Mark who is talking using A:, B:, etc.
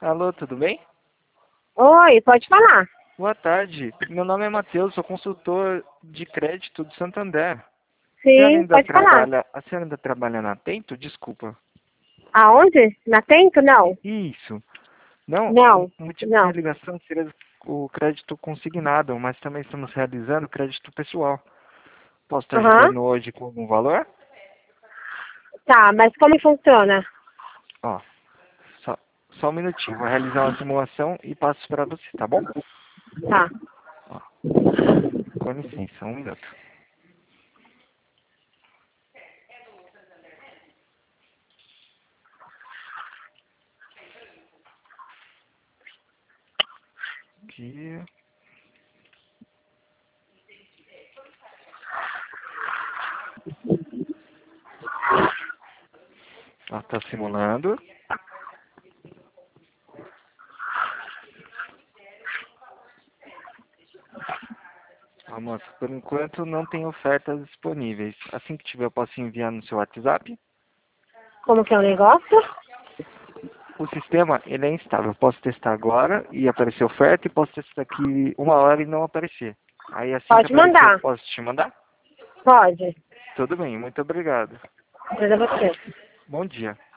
A: Alô, tudo bem?
B: Oi, pode falar.
A: Boa tarde. Meu nome é Matheus, sou consultor de crédito de Santander.
B: Sim, pode falar.
A: A senhora ainda trabalha na Atento? Desculpa.
B: Aonde? Na Tento? Não.
A: Isso. Não, o
B: Não,
A: motivo da minha
B: não.
A: ligação seria o crédito consignado, mas também estamos realizando crédito pessoal. Posso estar
B: Aham.
A: ajudando hoje com algum valor?
B: Tá, mas como funciona?
A: Ó, só, só um minutinho. Vou realizar uma simulação e passo para você, tá bom?
B: Tá.
A: Ó, com licença, um minuto. Aqui. Ó, tá simulando. Ah, moça, por enquanto não tem ofertas disponíveis. Assim que tiver, eu posso enviar no seu WhatsApp.
B: Como que é o negócio?
A: O sistema, ele é instável. Eu posso testar agora e aparecer oferta e posso testar daqui uma hora e não aparecer. Aí assim que
B: Pode
A: aparecer, eu
B: mandar.
A: posso te mandar?
B: Pode.
A: Tudo bem, muito obrigado.
B: Ajuda você.
A: Bom dia.